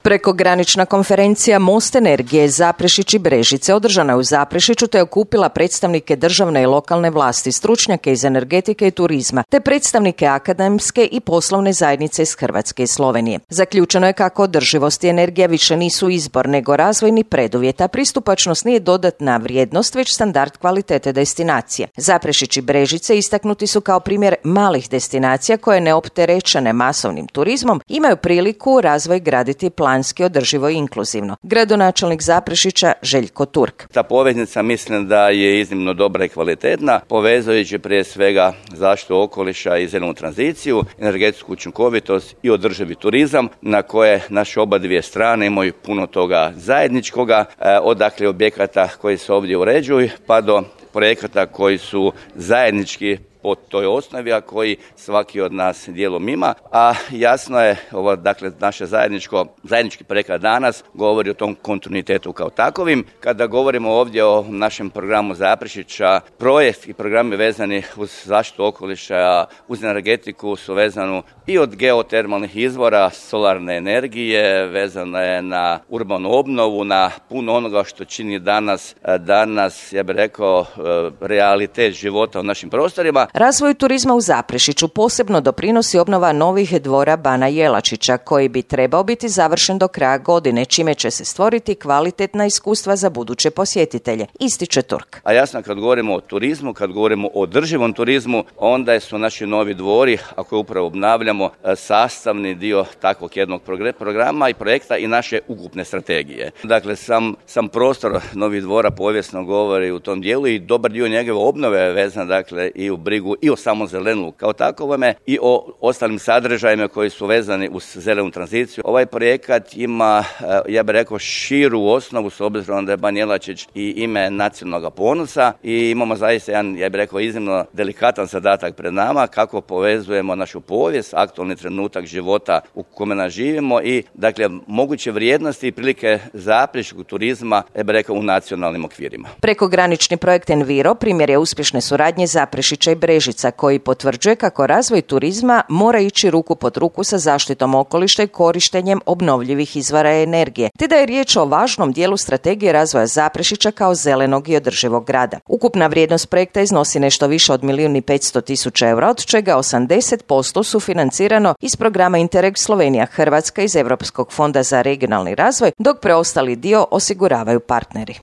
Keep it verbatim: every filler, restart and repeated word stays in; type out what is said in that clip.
Prekogranična konferencija Most energije Zaprešić i Brežice održana je u Zaprešiću te okupila predstavnike državne i lokalne vlasti, stručnjake iz energetike i turizma, te predstavnike akademske i poslovne zajednice iz Hrvatske i Slovenije. Zaključeno je kako održivost i energija više nisu izbor, nego razvojni preduvjet, a pristupačnost nije dodatna vrijednost, već standard kvalitete destinacije. Zaprešić i Brežice istaknuti su kao primjer malih destinacija koje neopterećene masovnim turizmom imaju priliku razvoj graditi planski, održivo i inkluzivno. Gradonačelnik Zaprešića Željko Turk. Ta poveznica mislim da je iznimno dobra i kvalitetna, povezujući prije svega zaštitu okoliša i zelenu tranziciju, energetsku učinkovitost i održivi turizam, na koje naše oba dvije strane imaju puno toga zajedničkoga, od dakle objekata koji se ovdje uređuju pa do projekata koji su zajednički po toj osnovi, a koji svaki od nas dijelom ima, a jasno je, ovo, dakle, naše zajedničko, zajednički projekat danas govori o tom kontinuitetu kao takovim. Kada govorimo ovdje o našem programu Zaprešića, projekt i programi vezani uz zaštitu okoliša, uz energetiku su vezani i od geotermalnih izvora, solarne energije, vezano je na urbanu obnovu, na puno onoga što čini danas, danas, ja bih rekao, realitet života u našim prostorima. Razvoju turizma u Zaprešiću posebno doprinosi obnova novih dvora Bana Jelačića, koji bi trebao biti završen do kraja godine, čime će se stvoriti kvalitetna iskustva za buduće posjetitelje, ističe Turk. A jasno, kad govorimo o turizmu, kad govorimo o održivom turizmu, onda su naši novi dvori, ako upravo obnavljamo, sastavni dio takvog jednog programa i projekta i naše ukupne strategije. Dakle, sam, sam prostor novih dvora povijesno govori u tom dijelu i dobar dio njegove obnove je vezan, dakle, i u brigu i o samom zelenu kao takovome i o ostalim sadržajima koji su vezani uz zelenu tranziciju. Ovaj projekat ima, ja bih rekao, širu osnovu s obzirom da je Ban Jelačić i ime nacionalnog ponosa i imamo zaista jedan, ja bih rekao, iznimno delikatan zadatak pred nama kako povezujemo našu povijest, aktualni trenutak života u kome živimo i, dakle, moguće vrijednosti i prilike zaprešičkog turizma, ja bih rekao, u nacionalnim okvirima. Prekogranični projekt Enviro primjer je uspješne suradnje Zaprešića i Brežica, koji potvrđuje kako razvoj turizma mora ići ruku pod ruku sa zaštitom okoliša i korištenjem obnovljivih izvora energije, te da je riječ o važnom dijelu strategije razvoja Zaprešića kao zelenog i održivog grada. Ukupna vrijednost projekta iznosi nešto više od milijun i petsto tisuća eura, od čega osamdeset posto su financirano iz programa Interreg Slovenija Hrvatska iz Europskog fonda za regionalni razvoj, dok preostali dio osiguravaju partneri.